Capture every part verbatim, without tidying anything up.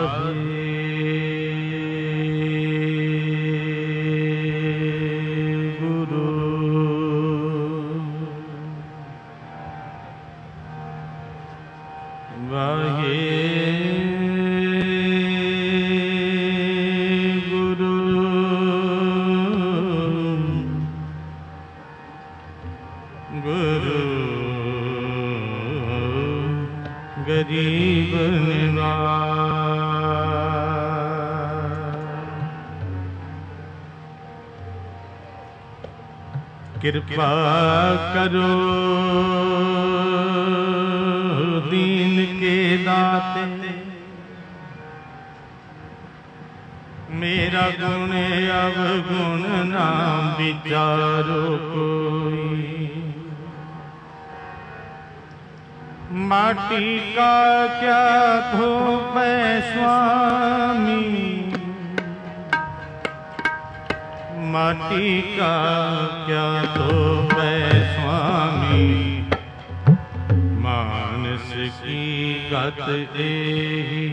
गरीब निवाज। कृपा करो दीन के दाते, मेरा गुण अवगुण ना विचारो कोई। माटी का क्या धोप स्वामी, माटी का क्या धोप स्वामी, मानस की गत एही।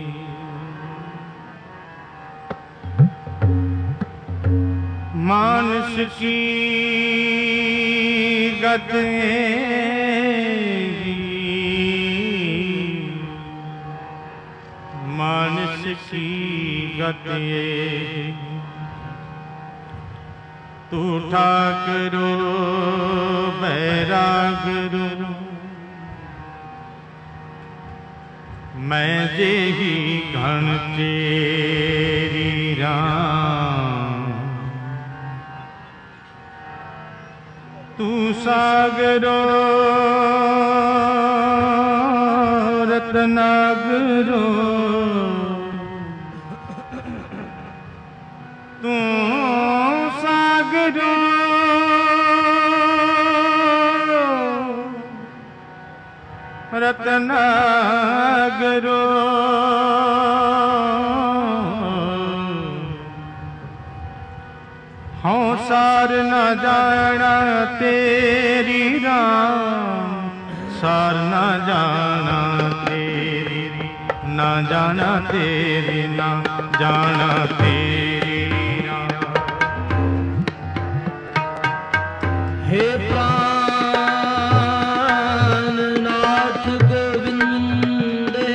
मानस की गत मानस की गति। तू ठाकरो बैरागरो, मैं जेही घन तेरी राम। तू सागरो रत्नागरो, तू सागरो रत्नागरो। हाँ सार न जाना तेरी राम, सार न जाना तेरी, न जाना तेरी, न जाना तेरी राम। हे प्राणनाथ गोविंदे,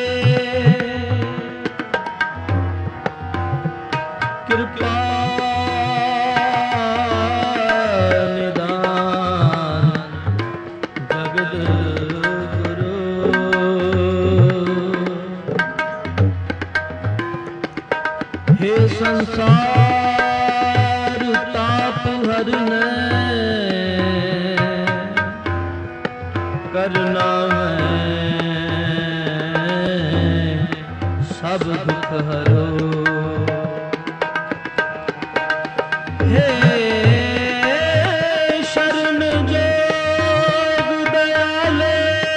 कृपा संसार ताप हरने, करना है सब दुख हरो। हे शरण जोग दयाले,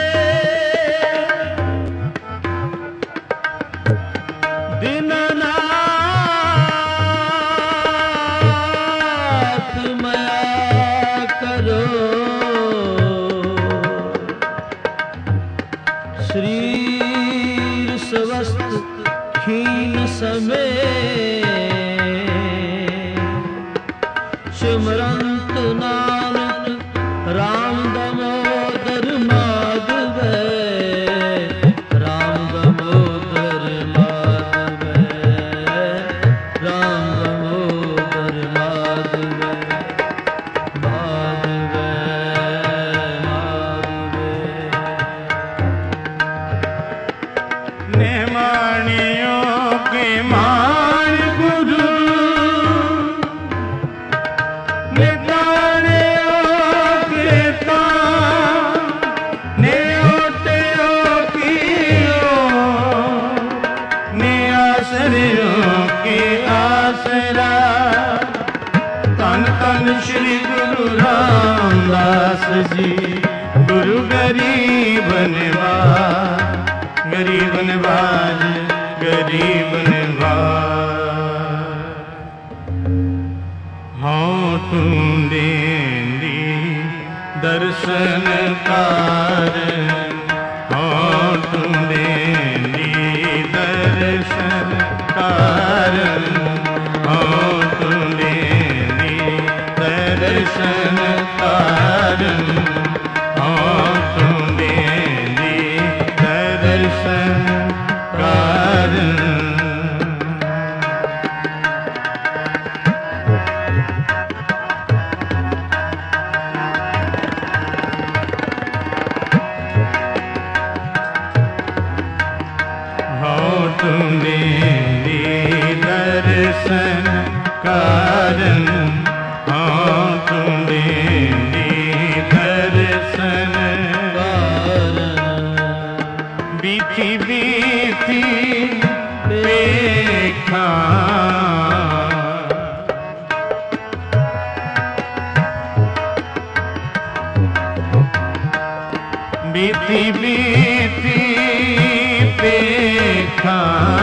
दीननाथ मया करो। शरीर स्वस्थ क्षीण समय, सिमरंत नानक राम दामोदर माधवे, राम दामोदर माधवे, राम दामोदर माधवे, माधवे माधवे। नेमानियों के मान गुरु, नितानियों के तान, नेओटियों पियो, निआसरियों के आसरा। तन तन श्री गुरु रामदास जी, गुरु गरीब निवाज, गरीब निवाज, गरीब निवाज। हाँ तुंदे दर्शन कार, हाँ तुंदे दर्शन बीती बीती देखा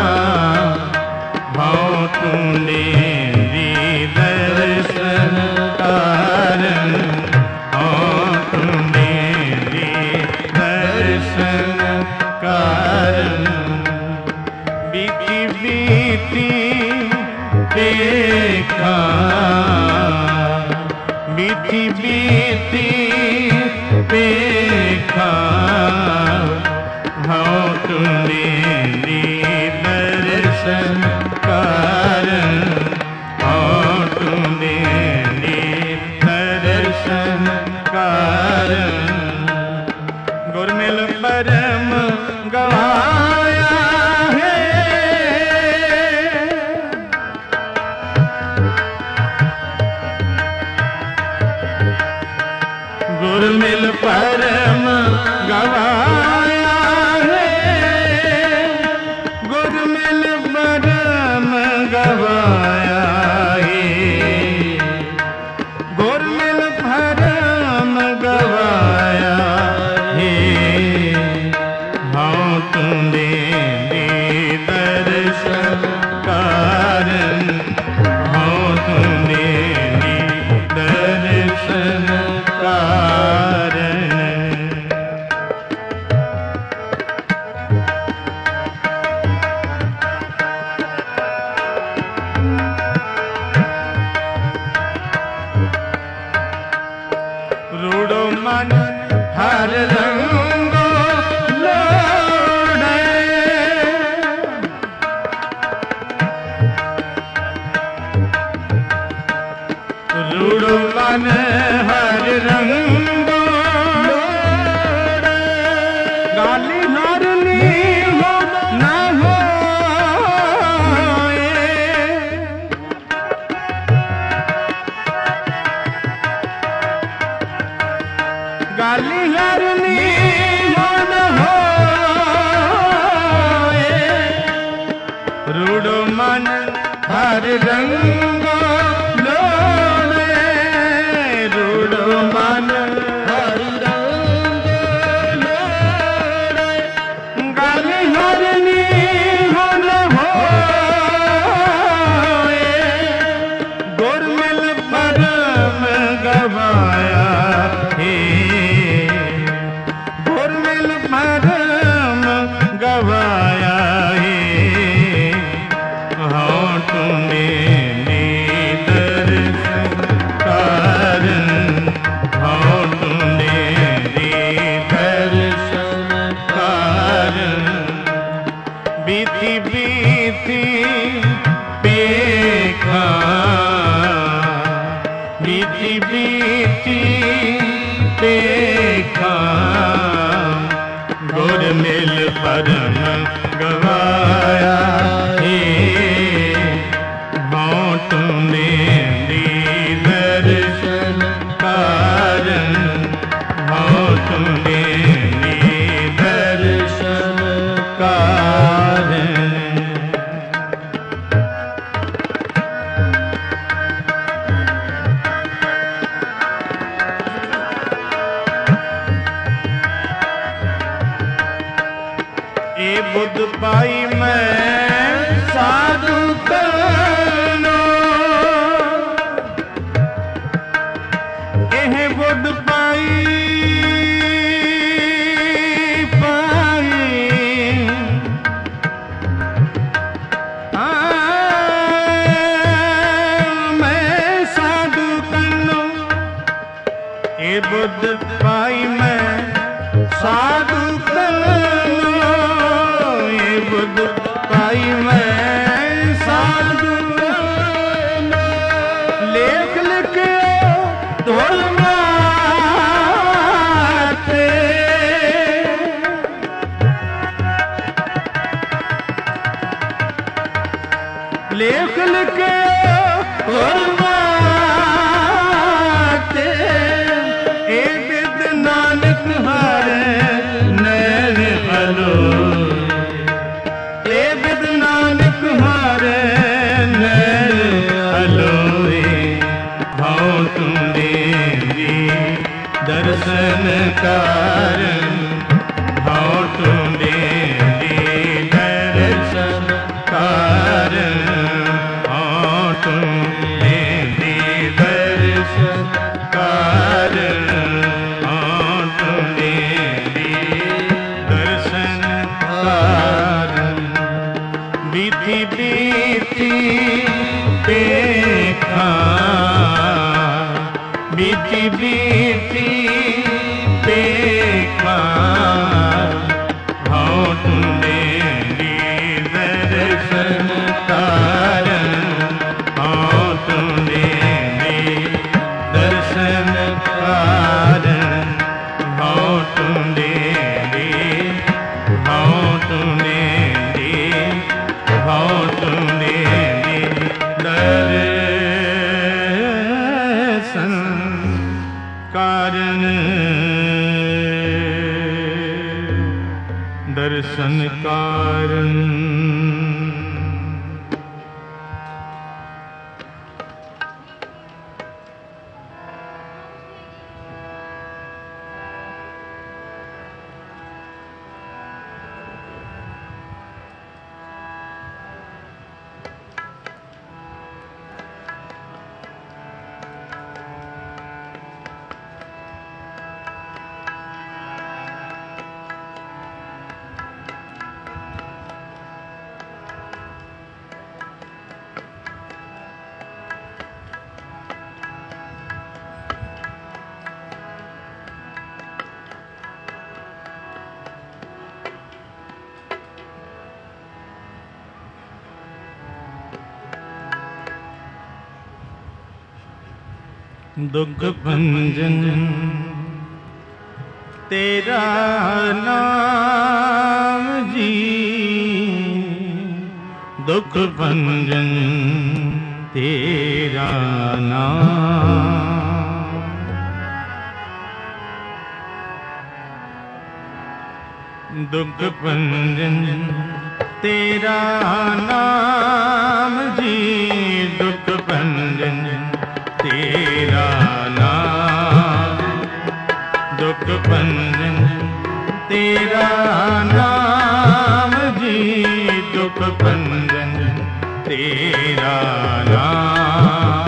भाव तूने दर्शन कारण भाव तूने दर्शन कारण बीती बीती देखा बीती बीती देखा भाव तूने दर्शन कारण भाव तूने दर्शन कारण गुरमिल परम गवाया है गुरमिल परम गवाया है गुरमिल परम गवाया है गुरमिल परम गवाया है भाव तूने दर्शन कारण भाव तूने दर्शन कारण रूड़ो मन हर रंगो लोड़े रूड़ो मन हर रंगो लोड़े गाली हरनी हो न हो गाली हरनी हो न हो रूड़ो मन हर रंगो लोड़े रूड़ो मन हर रंगो लोड़े गाली हरनी हो न हो गुरमिल परम गवाया है गुरमिल परम गवाया है हाँ तूने दर्शन कारण हाँ तूने दर्शन कारण बीती बीती देखा बीती बीती देखा गुरमिल परम गवाया है भाव तूने दर्शन कारण भाव तूने दर्शन कारण ए बुद्ध पाई मैं साधु तनो एह बुद्ध पाई पाई आ मैं साधु तनो ए बुद्ध पाई मैं साधु तनो बुद्ध पाई मैं साधु लेख लिख ढोल माते लेख लिख ढोल माते ए विद नानक हारे नैन अलो नानक हारे नैन अलोए भाव तूने दर्शन कारण कारण दर्शन कारण दुख भंजन तेरा नाम जी, दुख भंजन तेरा नाम, दुख भंजन तेरा नाम जी, दुख भंजन तेरा नाम, दुख भंजन तेरा नाम जी, दुख भंजन तेरा नाम,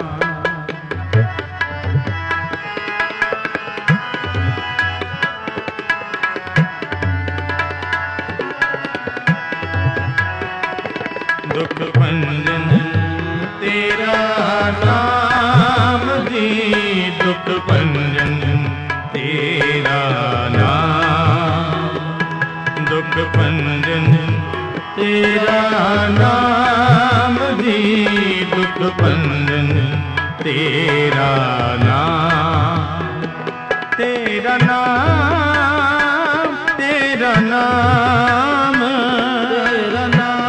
दुख भंजन तेरा नाम जी, दुख भंजन तेरा नाम, दुख भंजन तेरा नाम जी, दुख भंजन तेरा नाम, तेरा नाम, तेरा नाम, तेरा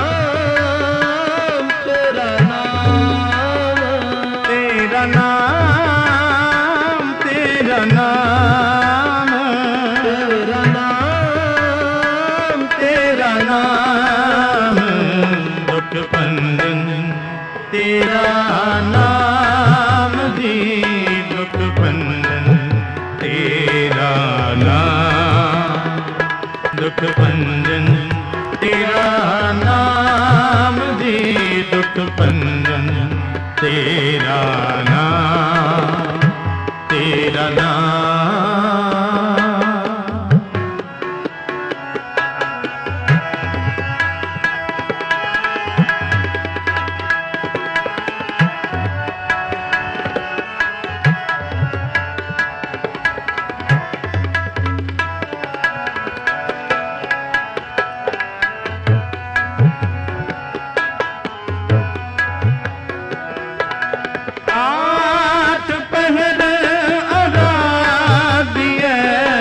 नाम, तेरा नाम, तेरा नाम, तेरा नाम, तेरा नाम, तेरा नाम, दुख भंजन तेरा नाम जी, दुख भंजन तेरा नाम, दुख भंजन तेरा नाम जी, दुख भंजन तेरा नाम, तेरा नाम, आठ पहर आराध्य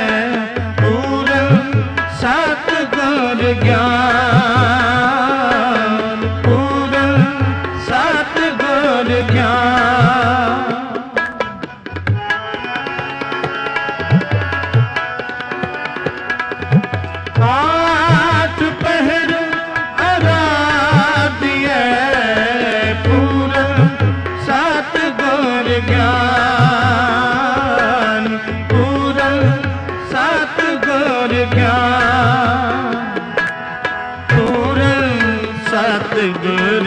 पूरन सात गुर ज्ञान, पूरन सात गुर ज्ञान, आठ पहर आराध्य पूरन सात गुर ज्ञान, पूरन सात गुर ज्ञान, पूरन सात गुर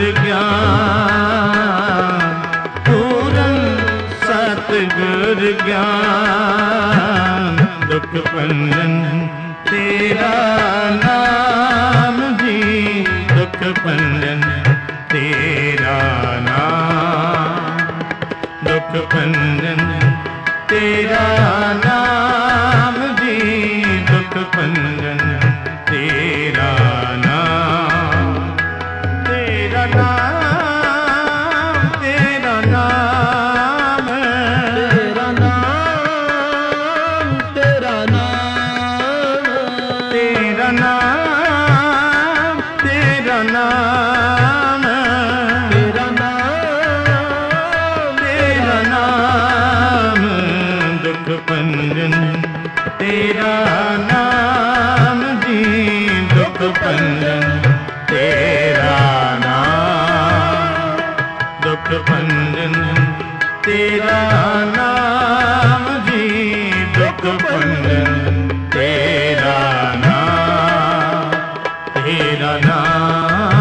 ज्ञान, पूरन सात गुर ज्ञान, दुख भंजन तेरा नाम जी, दुख भंजन तेरा नाम, दुख भंजन तेरा नाम जी, दुख भंजन तेरा नाम, तेरा नाम, तेरा नाम, तेरा नाम, तेरा नाम, तेरा नाम, तेरा नाम, तेरा नाम, तेरा नाम, दुख दुख भंजन तेरा नाम जी, दुख भंजन तेरा नाम, दुख भंजन तेरा नाम जी, दुख भंजन तेरा नाम, तेरा नाम।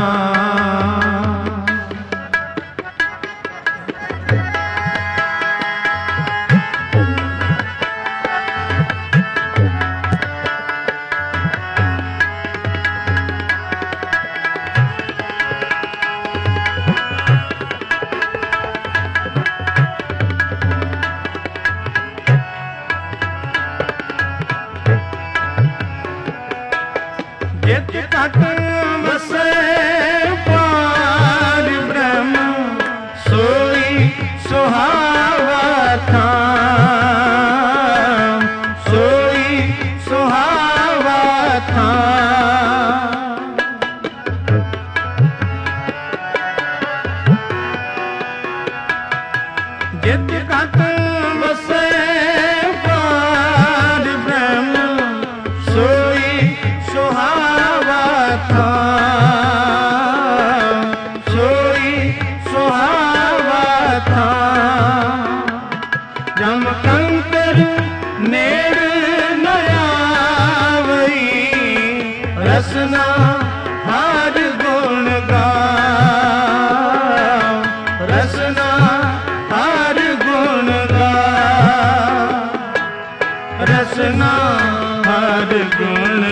जित तक बसे पार ब्रह्म, सोई सुहावा धाम, सोई सुहावा धाम। जित तक बसे पार ब्रह्म, सोई सुहावा धाम, सोई सुहावा धाम। जम कंकर नेड़ न आवई, रसना हर गुण गाओ, रसना हर गुण गाओ, रसना हर गुण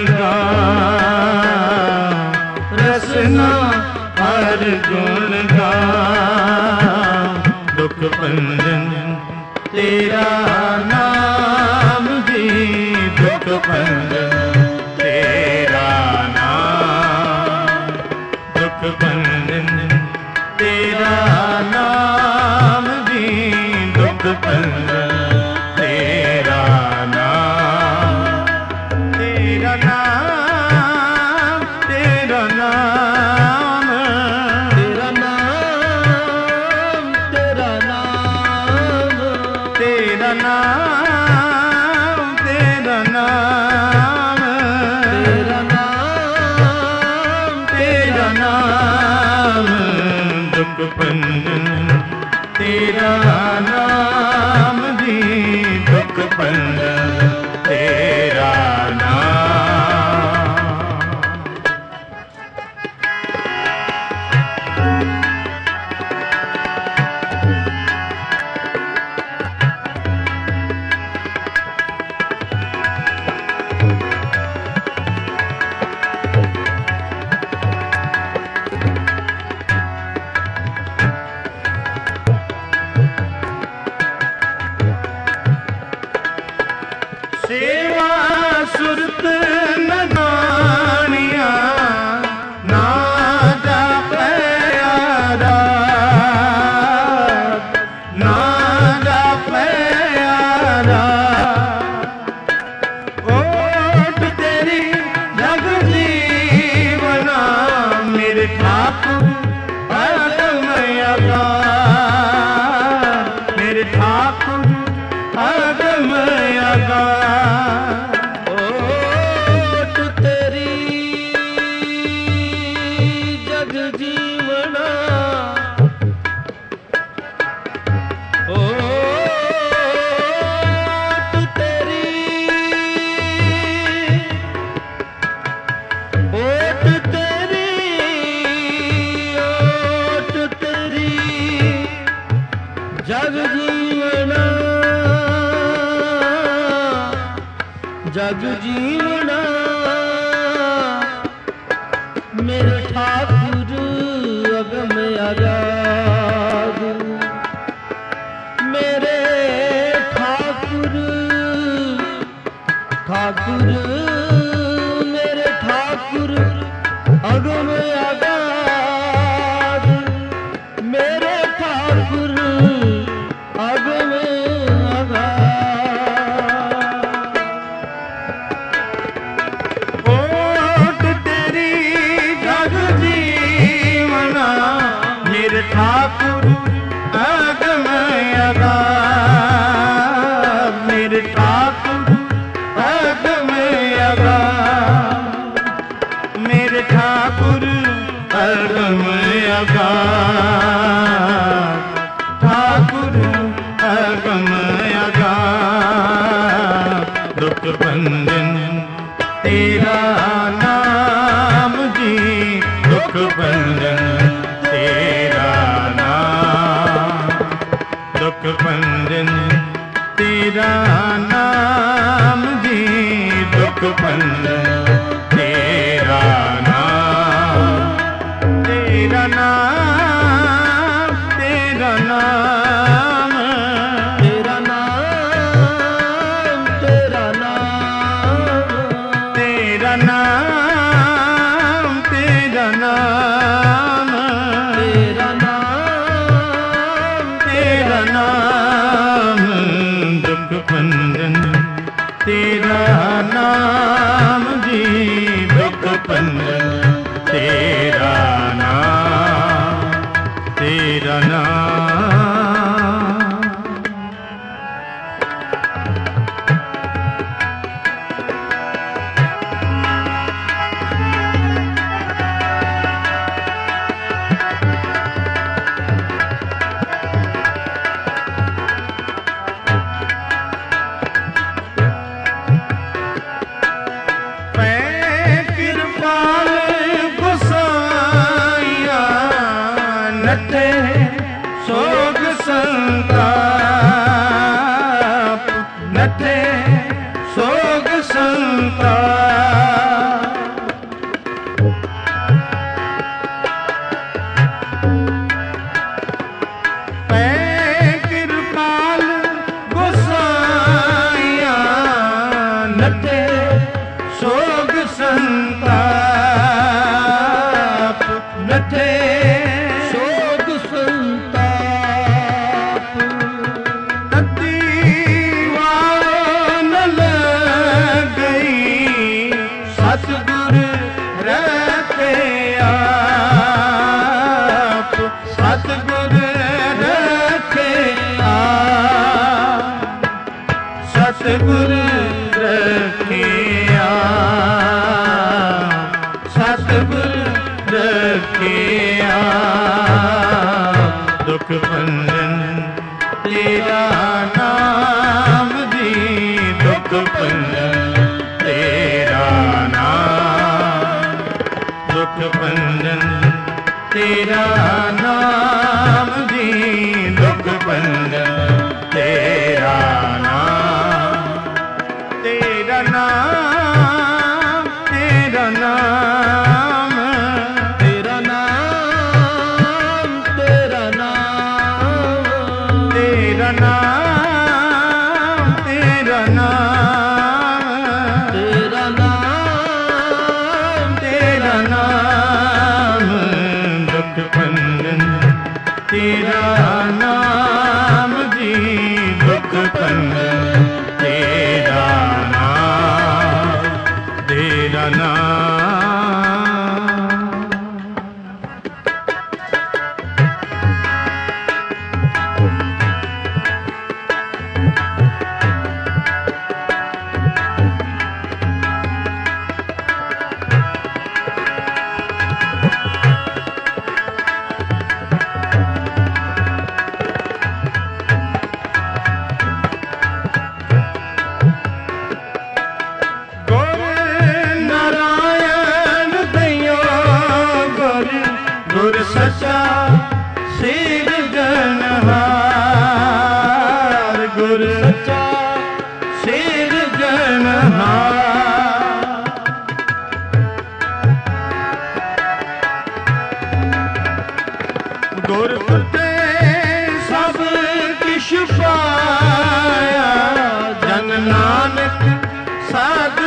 गाओ, रसना हर गुण गाओ। दुख भंजन तेरा नाम जी, दुख भंजन तेरा नाम, दुख भंजन तेरा नाम जी, दुख भंजन तेरा नाम, तेरा नाम, तेरा नाम, तेरा नाम, तेरा नाम, तेरा नाम, तेरा नाम, तेरा नाम, तेरा नाम। दुख भंजन तेरा नाम जी, दुख भंजन तेरा नाम। सेवा सुरत न जानिया, ना जापे आराध, ना जापे आराध। ओट तेरी जग जीवना, मेरे ठाकुर अगम अगाध, मेरे ठाकुर अगम अगाध। ओट तेरी जग जीवना, ओट तेरी, ओट तेरी, ओट तेरी जग जीवना, जग जीवना। मेरे ठाकुर अगम अगाध, मेरे ठाकुर, ठाकुर मेरे ठाकुर अगम अगाध, मेरे ठाकुर अगम अगाध। ओट तेरी जग जीवना, मेरे ठाकुर अगम अगाध, मेरे मेरे ठाकुर अगम अगाध, मेरे ठाकुर अगम अगाध, ठाकुर अगम अगाध। दुख भंजन तेरा नाम जी, दुख भंजन तेरा नाम, दुख भंजन तेरा नाम जी, दुख भंजन तेरा नाम, तेरा नाम, तेरा नाम, तेरा नाम, तेरा नाम, तेरा नाम, तेरा नाम, तेरा नाम, तेरा नाम, दुख भंजन तेरा नाम जी, दुख भंजन तेरा नाम, तेरा नाम। नटे सोग संताप, नटे सोग संताप, पै कृपाल गोसाइया, नटे सोग संताप, नटे सतगुर रखे आप, सतगुर रखे आप, सतगुर रखे आप, सतगुर रखे आप। दुख भंजन तेरा नाम जी, दुख भंजन तेरा नाम, दुख भंजन तेरा नाम जी, दुख भंजन तेरा नाम, तेरा नाम, तेरा नाम, तेरा नाम, तेरा नाम, तेरा नाम, तेरा नाम, तेरा नाम, तेरा नाम, दुख भंजन तेरा नाम जी, दुख भंजन तेरा नाम, तेरा नाम। गुर सचा सिरजनहार, गुर सचा सिरजनहार, गुर फतेह सब किश पाया, जन नानक साध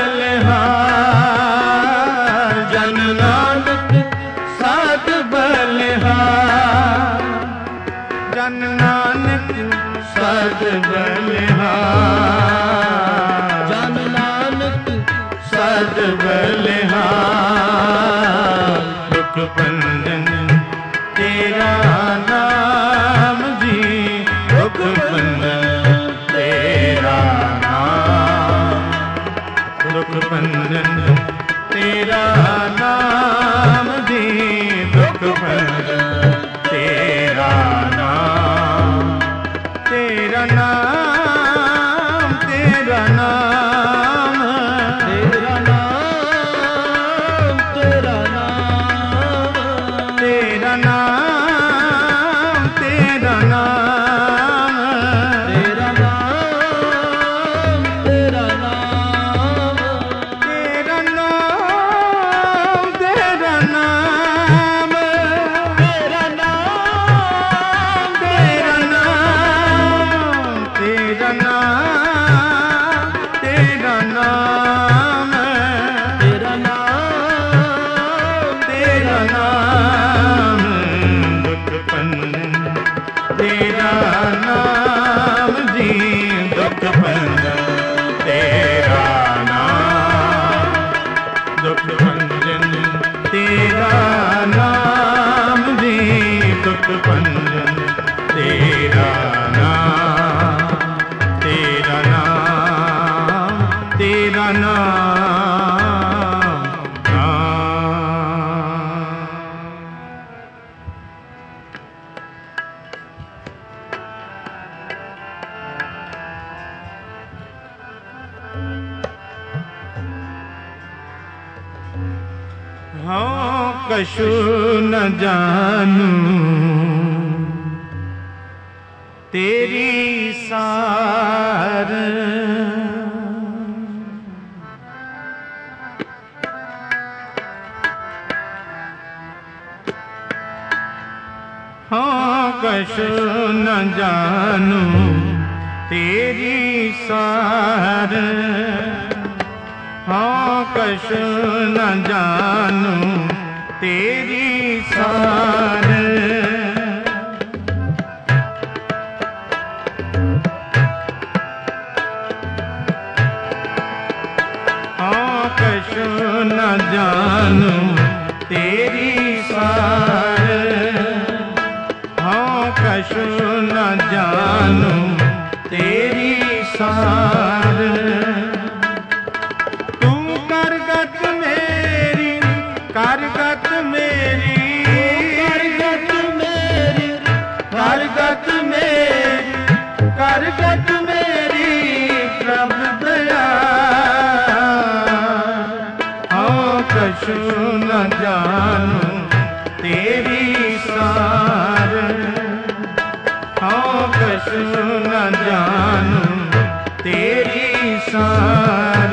बलिहार, जन नानक साध बलिहार, जन नानक साध बलिहार, जन नानक साध बलिहार। दुख भंजन तेरा नाम जी, दुख भंजन तेरा नाम तेरा नाम तेरा नाम तेरा नाम तेरा नाम तेरा नाम तेरा नाम तेरा नाम तेरा नाम तेरा नाम तेरा नाम तेरा नाम तेरा नाम तेरा नाम तेरा नाम दुख पंजन तेरा नाम जी दुख पंजन तेरा नाम दुख पंजन तेरा नाम जी दुख पंजन तेरा नाम तेरा नाम तेरा नाम नाम हाँ कछु न जानू तेरी सार हाँ कछु न जानू तेरी सार हाँ कछु न जानू तेरी सार हाँ कछु न जानू तेरी सार हाँ कछु न जानू तेरी सार तू करगत मेरी करगत मेरी करगत मेरी करगत मेरी करगत मेरी प्रभु दया हाँ कछु न जानू तेरी सार हाँ कछु न जानू तेरी सार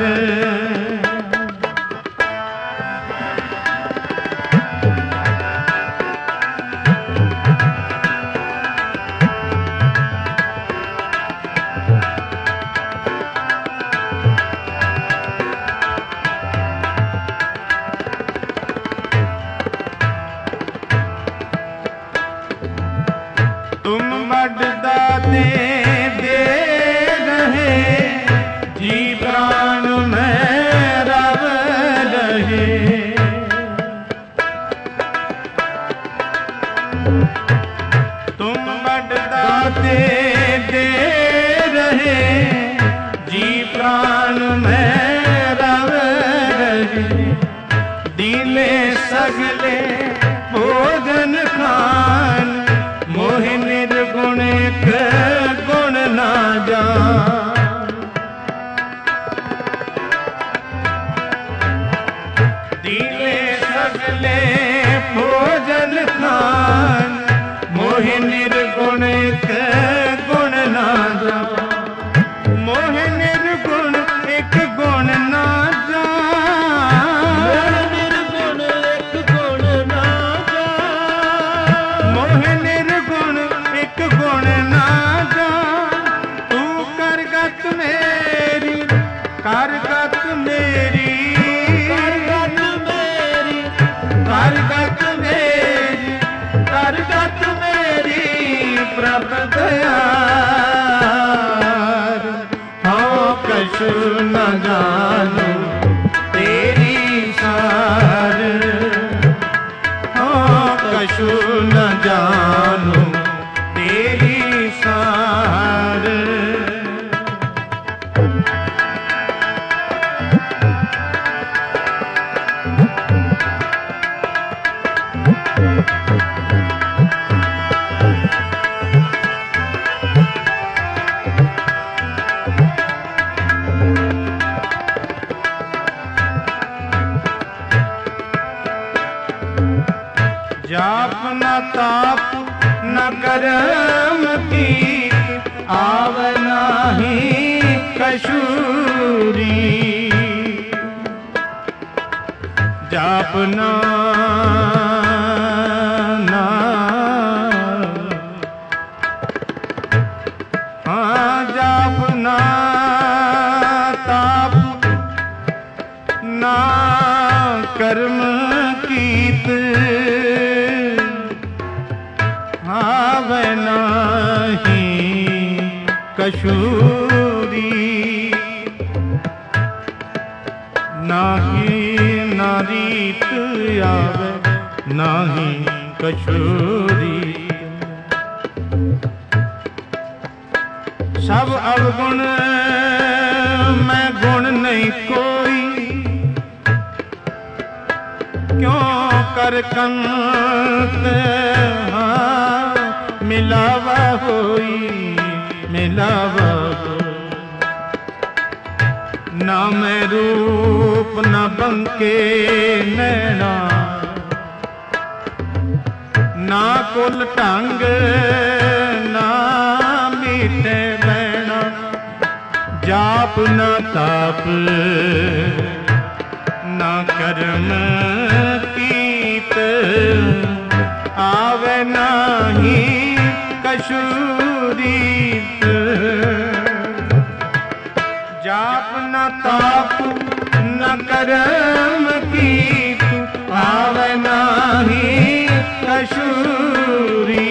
तुम बड़दाते दे रहे जी प्राण में रव रहे तुम बड़दाते दे रहे जी प्राण में रव रहे दिले सगले भोजन खान मोहि निर्गुण एक गुण ना जान दिले सगले भोजन खान मोहि निर्गुण एक गुण ना जान मोहि निर्गुण एक गुण ना जान निर्गुण एक गुण ना जान मोहि निर्गुण एक गुण ना जान तू करगत मेरी करगत मेरी करगत मेरी करगत मेरी करगत मेरी प्रभु दया हाँ कछु न जानू तेरी सार हाँ कछु न जानू तेरी सार करम की आवे नाही कशूरी। जापना ना हाँ जापना ताप ना कर्म कीत आवे नाही कशूरी। नाही नारीत आवे नाही कशूरी। सब अवगुण मैं गुण नहीं कोई क्यों कर कंत हाँ मिलावा होई मिलावा होई। ना मैं रूप न बंके नैना ना कुल ढंग ना मीठे बैना। जाप न ताप ना कर्म कीत आवे नाही कशूरी। जाप न ताप न कर्म कीत आवे नाही कशूरी।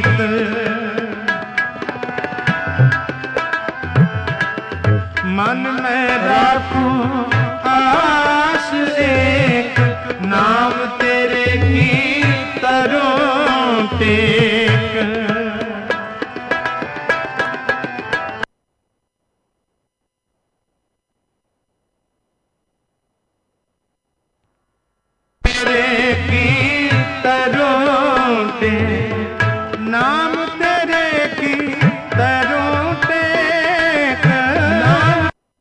मन में राखूं आस एक नाम तेरे की तरों टेक। तेरे की तरों टेक नाम तेरे की तरों टेक। नाम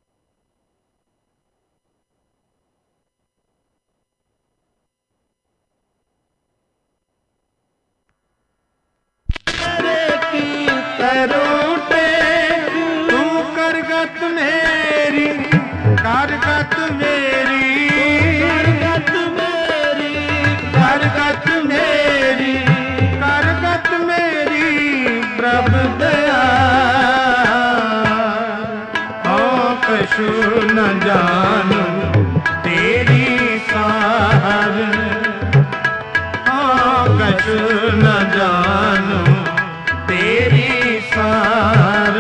तरोटे तू करगत मेरी करगत मेरी करगत मेरी करगत मेरी करगत मेरी प्रभु दया। हो कछु न जानू तेरी सार हो कछु न जानू तेरी सार।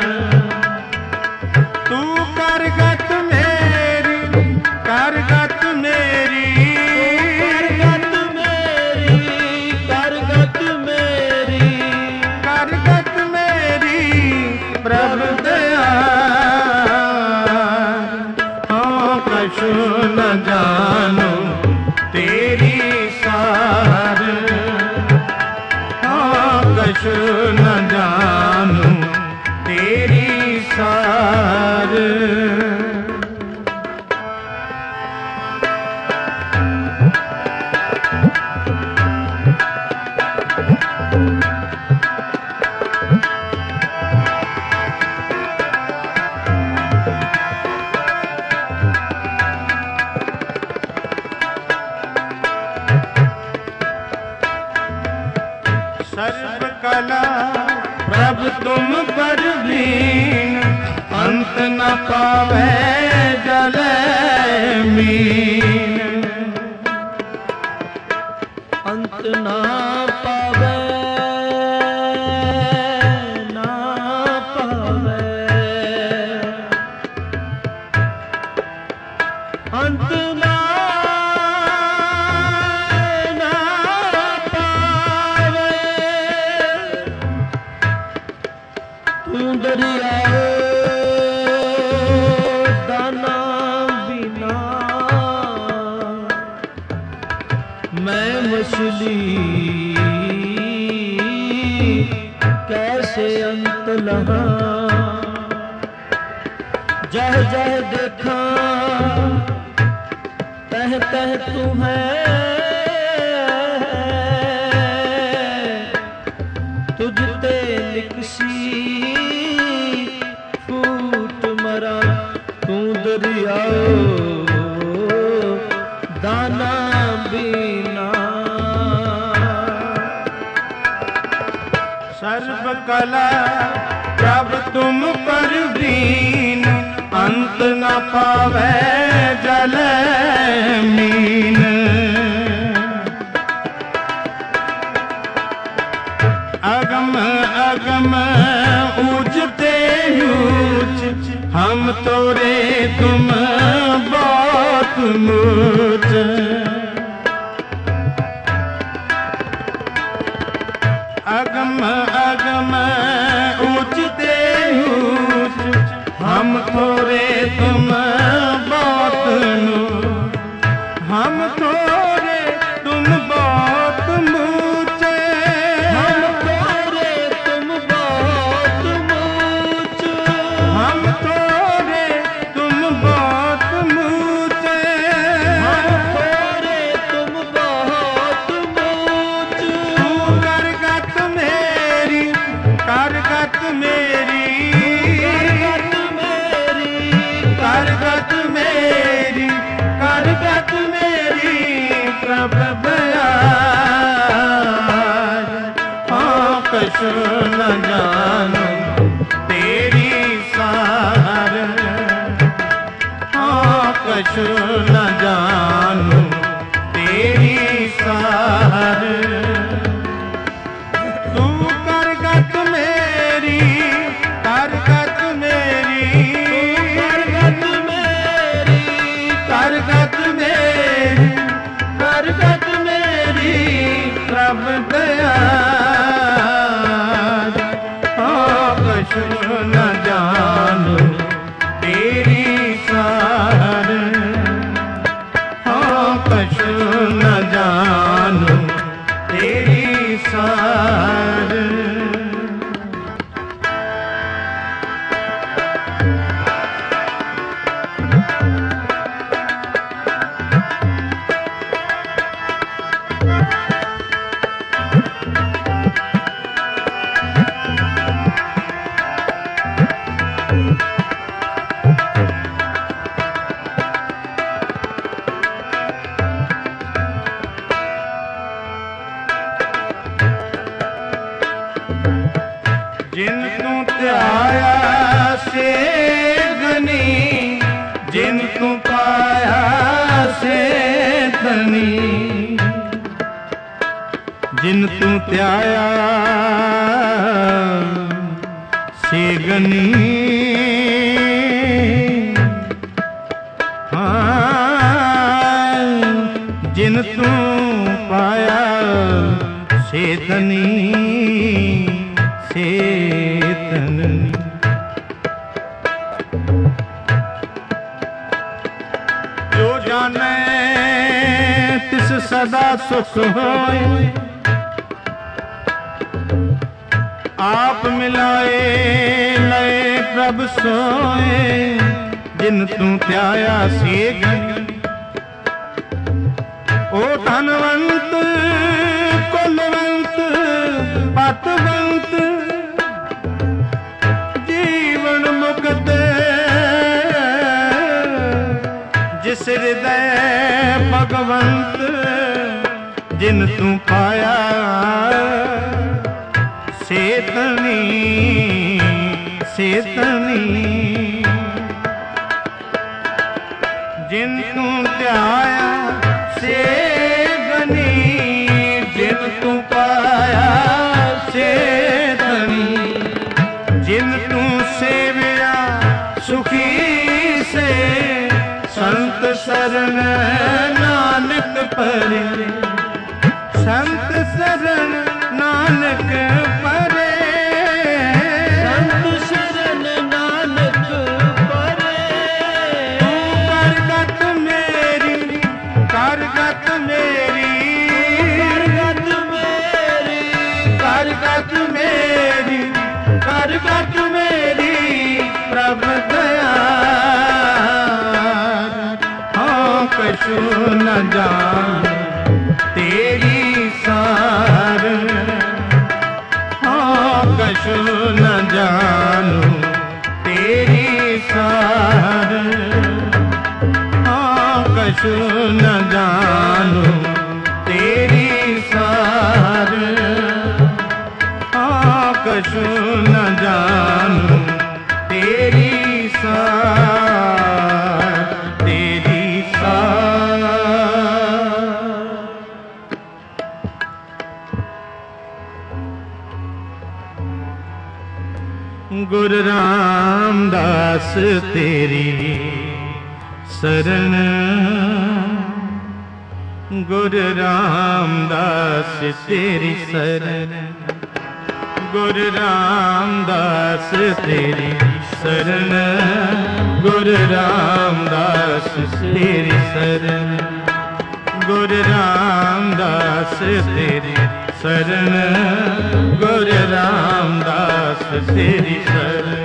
तू करगत मेरी करगत मेरी करगत मेरी करगत मेरी करगत मेरी प्रभु दया। हो कछु न जानू तेरी सार कछु न जानू तेरी सार। सर्व कला प्रभु तुम पर लीन अंत न पावे जले मीन। अंत ना पावे ना पावे अंत ना ना पावे। तू दरियाओ दाना बिना मैं मछली कैसे अंत लहा। जह जह देखा तह तह तुम्हें तुझ ਤੂੰ ਦਰਿਆਓ ਦਾਨਾ ਬੀਨਾ। सर्व कला प्रभ तुम परवीन, अंत न पावै जल मीन। अगम अगम ऊंचते ऊंच, हम तोरे तुम बहुत मूर्त। अगम अगम ऊंचते ऊंच, हम थोरे तुम बहुत मूर्त। हम थोरे तुम बहुत मूर्चे, हम तोरे तुम बहुत मूर्च। हम थोरे तुम बहुत मूर्चे। हम तोरे तुम बहुत मूर्च। तू करगत मेरी, करगत मेरी, करगत मेरी, करगत मेरी, करगत मेरी प्रभ दयाल। हाँ कछु न जानो तेरी सार, हाँ कछु न जानो तेरी सार। तू करगत मेरी, करगत मेरी, करगत मेरी, करगत मेरी, करगत मेरी प्रभ दयाल। हाँ कछु न जानो तेरी सार, हाँ कछु न जानो तेरी सार। जिन तू त्याया से धनी, जिन तू पाया से धनी। जिन तू त्याया से गनी, हाँ जिन तू पाया से धनी, से धनी। जो जाने तिस सदा सुख होए, आप मिलाए लय प्रभ सोए। जिन तू त्याया से गनी, ओ धनवंत कुलवंत पतवंत, जीवन मुक्त जिस हृदय भगवंत। जिन तू पाया से तनी, से तनी। जिन तू त्याया से गनी, जिन तू पाया से धनी। जिन तू सेविया सुखी से, संत शरण नानक परे। संत शरण नानक परे, संत शरण नानक परे। तू करगत मेरी, करगत मेरी, करगत मेरी, करगत मेरी, करगत मेरी प्रभ दयाल। हाँ कछु न जानो तेरी सार, हाँ कछु न जानो तेरी सार। कछु न जानू तेरी सार, हाँ कछु न जानू तेरी सार, तेरी सार। गुरु रामदास तेरी शरण, गुरु रामदास तेरी शरण, गुरु रामदास तेरी शरण, गुरु रामदास तेरी शरण, गुरु रामदास तेरी शरण, गुरु रामदास तेरी शरण।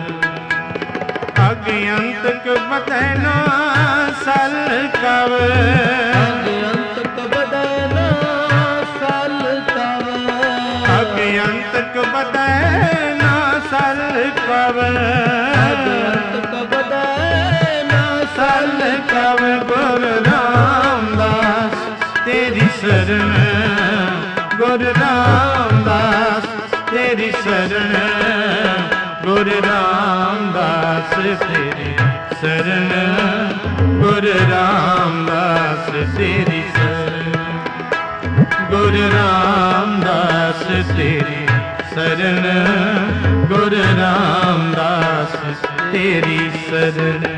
अज्ञात को बतैना सल कव, अज्ञात को बतैना सल कव, अज्ञात को बतैना सल कव, अज्ञात को बतैना सल कव। गुरु रामदास तेरी शरण, गुरु रामदास तेरी शरण, गुरु रामदास तेरी शरण, गुरु रामदास तेरी शरण, गुरु रामदास तेरी शरण, गुरु रामदास तेरी शरण।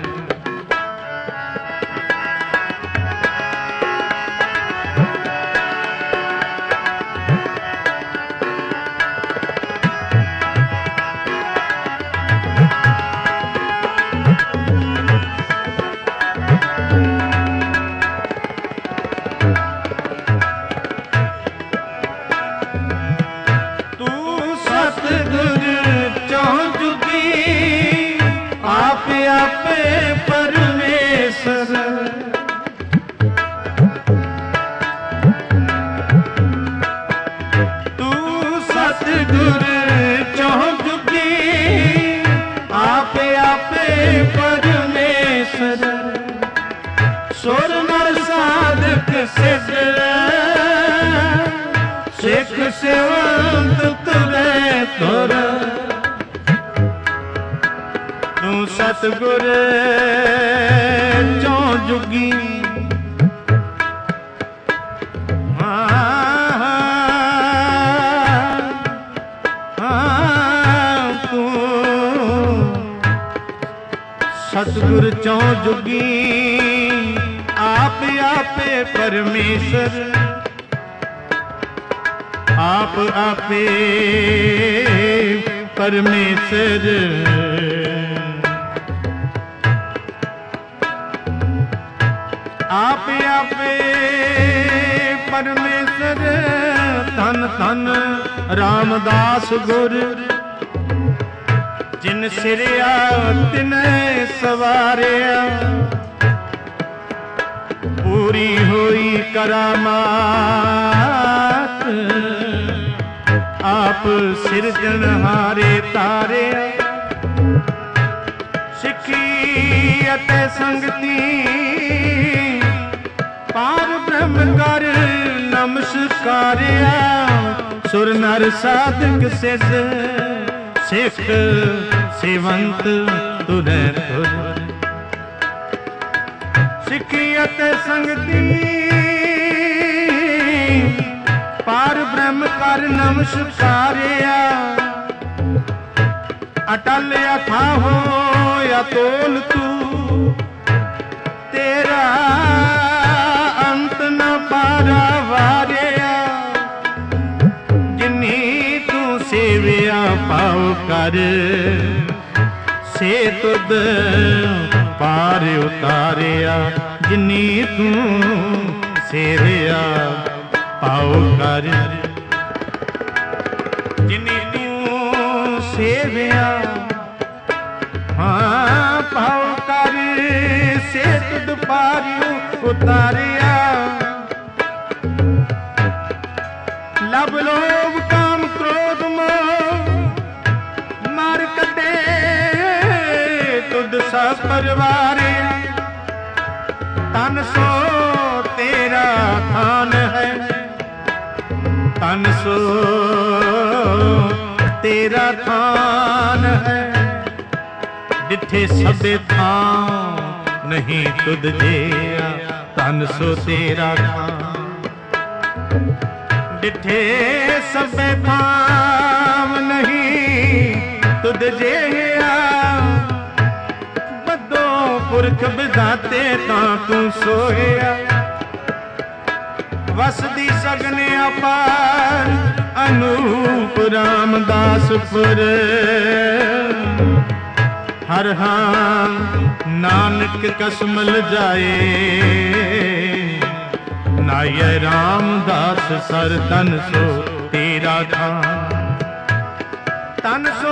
सुर नर साधक सिद्ध सिख सेवंत तुरे तुर, तू सतगुर चौ जुगी, सतगुर चौ जुगी आप आपे परमेश्वर, आप आपे परमेश्वर, आप आपे परमेश्वर। धन धन रामदास गुर, जिन सिरिया तिने सवारिया, पूरी हुई करामात, आप सिरजनहारे तारे। सिखी अते संगति पार ब्रह्म कर नमस्कारिया, सुर नर साधक सिद्ध सिख सेवंत तुरे तुर। सिखी अते संगति पार ब्रह्म कर नमस्कारिया, अटल अथाहो या तोल तू, तेरा अंत न पारा वारिया। जिन्नी तू सेविया पाओ कर, से तुद पार उतारिया। जिन्नी तू सेविया पाओ कर, जिन्नी तू सेविया हाँ पाओ कर, से तुद पार उतारिया। लब लोभ काम क्रोध मोह मार कटे तुद सा परवारिया। ਤਨ ਸੋ ਤੇਰਾ ਥਾਨ ਹੈ, ਤਨ ਸੋ ਤੇਰਾ ਥਾਨ ਹੈ। ਡਿਠੇ ਸਭੇ ਥਾਂ ਨਹੀਂ ਤੁਧ ਜਿਆ, ਤਨ ਸੋ ਤੇਰਾ ਥਾਨ। ਡਿਠੇ ਸਭੇ ਥਾਂ ਨਹੀਂ ਤੁਧ ਜਿਆ, ਬੱਦੋ ਪੁਰਖ ਵਿਧਾਤੇ ਤਾਂ ਤੂੰ ਸੋਇਆ। ਵਸਦੀ ਸਗਨ ਅਪਾਰ ਅਨੂਪ ਰਾਮਦਾਸ ਪੁਰ, ਹਰ ਹਾਂ ਨਾਨਕ ਕਸਮ ਲਜਾਏ। ਨਾਇ ਰਾਮਦਾਸ ਸਰ ਤਨ ਸੋ ਤੇਰਾ ਥਾਨ, ਤਨ ਸੋ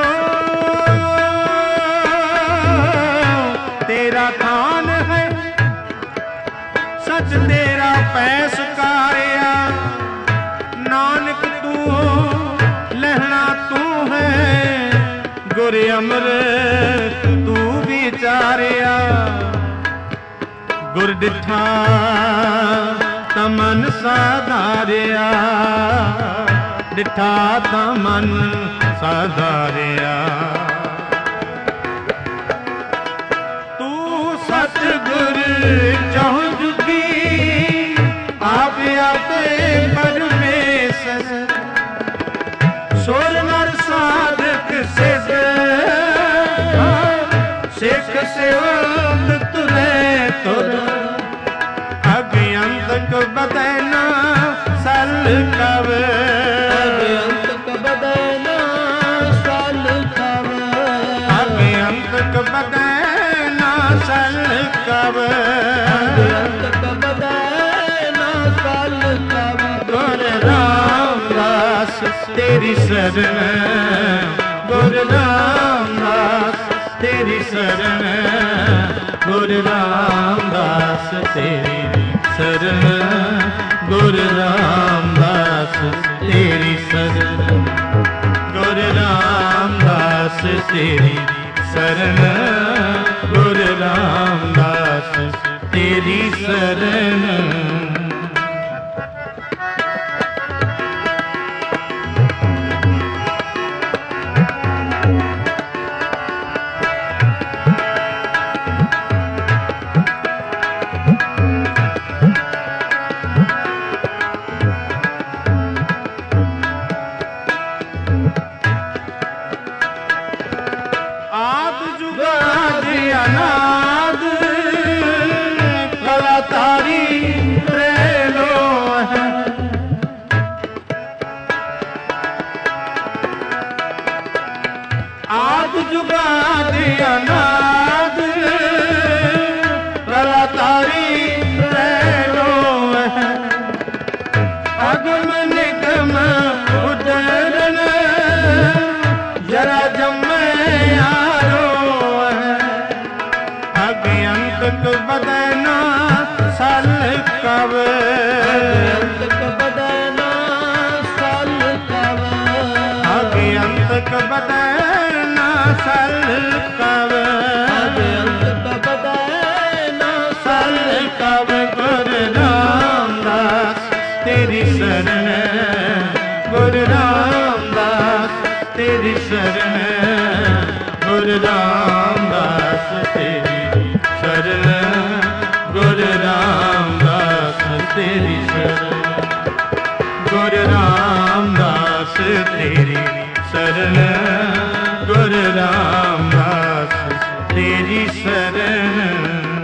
ਤੇਰਾ ਥਾਨ ਹੈ। ਸੱਚ ਤੇਰਾ ਪੈ ਸੁਕਾਰਿਆ, ਨਾਨਕ ਤੂੰ ਲਹਿਣਾ ਤੂੰ ਹੈ। ਗੁਰ ਅੰਮ੍ਰਿਤ ਤੂੰ ਵਿਚਾਰਿਆ, ਗੁਰ ਡਿਠਾ ਤਾਂ ਮਨ ਸਾਧਾਰਿਆ, ਡਿਠਾ ਤਾਂ ਮਨ ਸਾਧਾਰਿਆ। ਤੂੰ ਸਤਿਗੁਰ ਚਹੁ ਜੁਗੀ, ਆਪ ਆਪੇ ਪਰਮੇਸ਼ਰ। ਸੁਰ ਨਰ ਸਾਧਕ ਸਿਧ, ਸਿੱਖ ਸੇਵਕ ਤੁਰੇ ਤੁਰ। ਅਗਿਅੰਤਕ ਬਦੈ ਨਾ ਸਲ ਕਵ, ਅਗਿਅੰਤਕ ਬਦੈ ਨਾ ਸਲ ਕਵ। ਅਗਿਅੰਤਕ ਬਦੈ ਨਾ ਸਲ ਕਵ, ਅਗਿਅੰਤਕ ਬਦੈ ਨਾ ਸਲ ਕਵ। ਗੁਰ ਰਾਮਦਾਸ ਤੇਰੀ ਸ਼ਰਨ, ਗੁਰ ਰਾਮਦਾਸ ਤੇਰੀ ਸ਼ਰਨ, ਗੁਰ ਰਾਮਦਾਸ ਤੇਰੀ ਸ਼ਰਨ, ਗੁਰ ਰਾਮਦਾਸ ਤੇਰੀ ਸ਼ਰਨ, ਗੁਰ ਰਾਮਦਾਸ ਤੇਰੀ ਸ਼ਰਨ, ਗੁਰ ਰਾਮਦਾਸ ਤੇਰੀ ਸ਼ਰਨ। ਅਗਿਅੰਤਕ ਬਦੈ ਨਾ ਸਲ ਕਵ। ਅਗਿਅੰਤਕ ਬਦੈ ਨਾ ਸਲ ਕਵ। ਅਗਿਅੰਤਕ ਬਦੈ ਨਾ ਸਲ ਕਵ। ਗੁਰ ਰਾਮਦਾਸ ਤੇਰੀ ਸ਼ਰਨ, ਗੁਰ ਰਾਮਦਾਸ ਤੇਰੀ ਸ਼ਰਨ, ਗੁਰ ਰਾਮਦਾਸ ਤੇਰੀ ਸ਼ਰਨ, ਗੁਰ ਰਾਮਦਾਸ ਤੇਰੀ ਸ਼ਰਨ, ਗੁਰ ਰਾਮਦਾਸ ਤੇਰੀ ਸ਼ਰਨ, ਗੁਰ ਰਾਮਦਾਸ ਤੇਰੀ ਸ਼ਰਨ।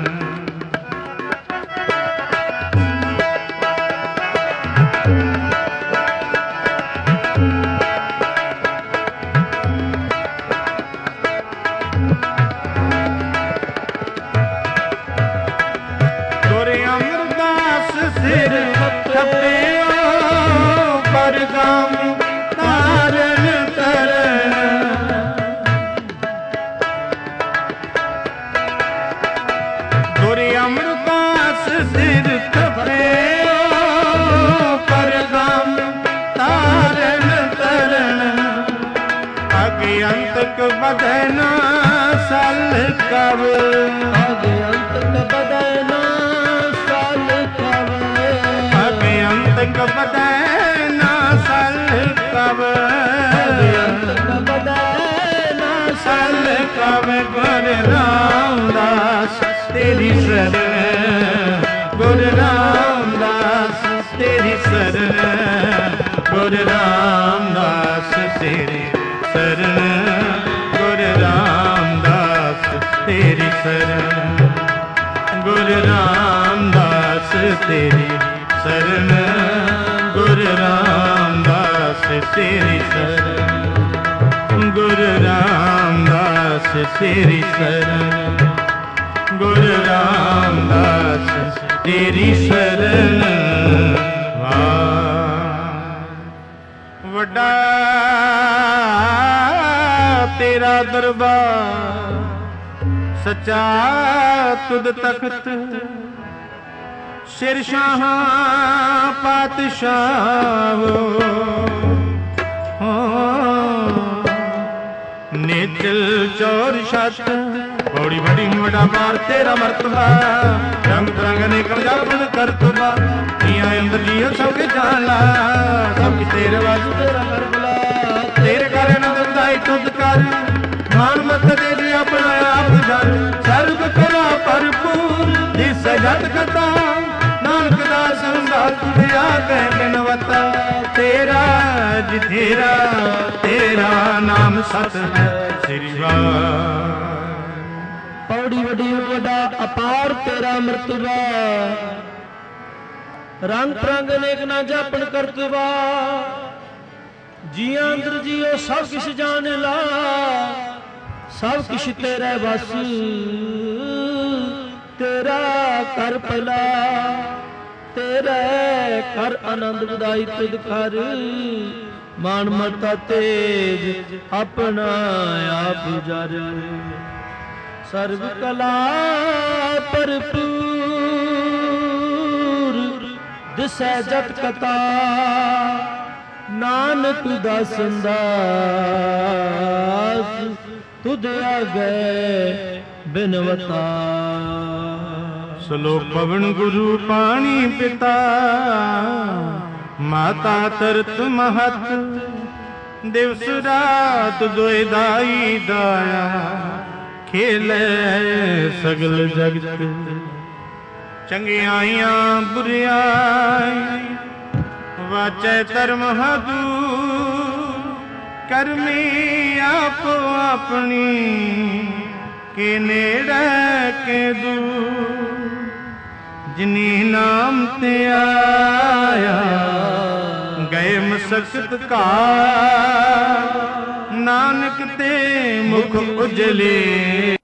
ਸਿਰ ਖੱਪਿਓ ਪਰਗਾਮੀ ਤਾਰਨ ਤਰਨ, ਗੁਰ ਅਮਰਦਾਸ ਸਿਰ ਖੱਪਿਓ ਪਰਗਾਮੀ ਤਾਰਨ ਤਰਨ, ਅਗਿਅੰਤਕ ਬਦੈ ਨਾ ਸਲ ਕਵ। ਅਗਿਅੰਤਕ ਬਦੈ ਨਾ ਗੁਰੂ ਰਾਮਦਾਸ ਤੇਰੀ ਸ਼ਰਨ, ਗੁਰੂ ਰਾਮਦਾਸ ਤੇਰੀ ਸ਼ਰਨ, ਗੁਰੂ ਰਾਮਦਾਸ ਤੇਰੀ ਸ਼ਰਨ, ਗੁਰੂ ਰਾਮਦਾਸ ਤੇਰੀ ਸ਼ਰਨ, ਗੁਰੂ ਰਾਮਦਾਸ ਤੇਰੀ ਸ਼ਰਨ, ਗੁਰੂ ਰਾਮਦਾਸ ਤੇਰੀ ਸ਼ਰਨ। ਵੱਡਾ ਤੇਰਾ ਦਰਬਾਰ, ਸੱਚਾ ਤੁਧ ਤਖਤ, ਸਿਰ ਸ਼ਾਹਾਂ ਪਾਤਸ਼ਾਹ ਨਿਚਲ ਚੌਰ ਛੱਤ, ਬੜੀ ਬੜੀ ਵੱਡਾ ਮਾਰ ਤੇਰਾ ਮਰਤਬਾ, ਰੰਗ ਬਰੰਗ ਨੇ ਕਮਜਾਪਨ ਕਰਤਬਾ, ਨੀਆਂ ਅੰਦਰ ਜੀਓ ਸਭ ਕੇ ਜਾਣਾ, ਸਭ ਕੀ ਤੇਰੇ ਵਾਸਤੇ ਤੇਰਾ ਕਰ ਬੁਲਾ, ਤੇਰੇ ਘਰ ਆਨੰਦ ਵਧਾਈ ਤੁਧ ਕਰ, ਮਾਨ ਮਤ ਦੇ ਦੇ ਆਪਣਾ ਆਪ ਜਨ, ਸਰਬ ਕਲਾ ਭਰਪੂਰ ਜਿਸ ਜਤ ਕਥਾ, ਨਾਨਕ ਦਾਸ ਹੁੰਦਾ ਤੁਧ ਆਗੇ ਬਿਨਵਤਾ, ਤੇਰਾ ਜਿਥੇਰਾ ਤੇਰਾ ਨਾਮ ਸਤ ਹੈ ਸ੍ਰੀ ਵਾਹਿਗੁਰੂ। ਪੌੜੀ ਵੱਡੀ ਵੱਡਾ ਅਪਾਰ ਤੇਰਾ ਮਰਤਬਾ, ਰੰਗ ਪ੍ਰੰਗ ਅਨੇਕ ਨਾ ਜਾਪਣ ਕਰਤਬਾ, ਜੀਆਂ ਅੰਦਰ ਜੀਓ ਸਭ ਕਿਛ ਜਾਣ ਲਾ, ਸਭ ਕਿਛ ਤੇਰੇ ਵਸ, ਤੇਰਾ ਕਰ ਭਲਾ, ਤੇਰੇ ਕਰ ਆਨੰਦ ਵਧਾਈ ਤੁਧ ਕਰ, ਮਾਨ ਮਰਤਾ ਤੇਜ ਆਪਣਾ ਆਪ ਜਰ, ਸਰਬ ਕਲਾ ਭਰਪੂਰ ਦਿਸੈ ਜਤ ਕਥਾ, ਨਾਨਕ ਦਾਸਨ ਦਾਸ ਤੁਧ ਆਗੇ ਬਿਨਵਤਾ। ਸਲੋਕ ਪਵਨ ਗੁਰੂ ਪਾਣੀ ਪਿਤਾ, ਮਾਤਾ ਤਰਤ ਮਹਤ, ਦਿਵਸ ਰਾਤ ਦੋਇ ਦਾਈ ਦਾਇਆ, ਖੇਲੇ ਸਗਲ ਜਗਤ, ਚੰਗਿਆਈਆਂ ਬੁਰਿਆਈ, ਵਾਚੈ ਧਰਮ ਹਦੂਰ, ਕਰਮੀ ਆਪੋ ਆਪਣੀ, ਕੇ ਨੇੜੇ ਕੇ ਦੂਰ, ਜਿਨੀ ਨਾਮ ਤੇ ਆਇਆ, ਗਏ ਮਸਕਤ ਕਾ, ਨਾਨਕ ਤੇ ਮੁਖ ਉਜਲੇ।